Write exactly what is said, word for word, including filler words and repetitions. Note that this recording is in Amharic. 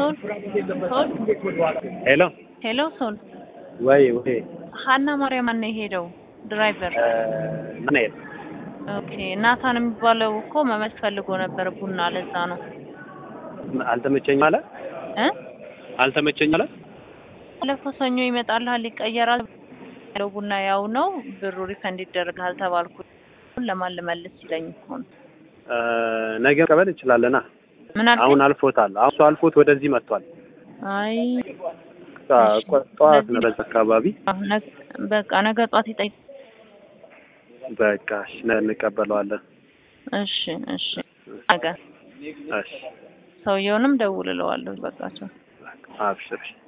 ሶል ሶል ሄሎ ሄሎ ሶል ወይ ወይ ሀና ማርያም ማን ነው ሄደው ድራይቨር ነኝ ኦኬ ናታን የሚባለው እኮ መመስ ፈልጎ ነበር ቡና ለዛ ነው አልተመቸኝ ማለት እ አልተመቸኝ ማለት ለፈሰኞ ይመጣልሃል ይቀየራል ያለው ቡና ያው ነው ብሩ ሪፈንድ ይደረጋል ተባልኩ ለማን ልመልስ ይለኝ እኮ እ ነገ ቀበል ይችላልና አሁን አልፎታል አሁን አልፎት ወደዚህ መጥቷል አይ ቋጧት ነው በዛ አካባቢ በቃ ነገ ጧት ይጠይቅ በቃ እሺ እንቀበለዋለን እሺ እሺ ነገ እሺ ሰውየውንም ደውልለዋለሁ በቃቸው አብሽር